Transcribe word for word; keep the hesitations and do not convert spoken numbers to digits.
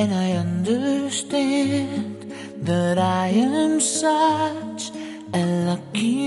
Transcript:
and I understand that I am such a lucky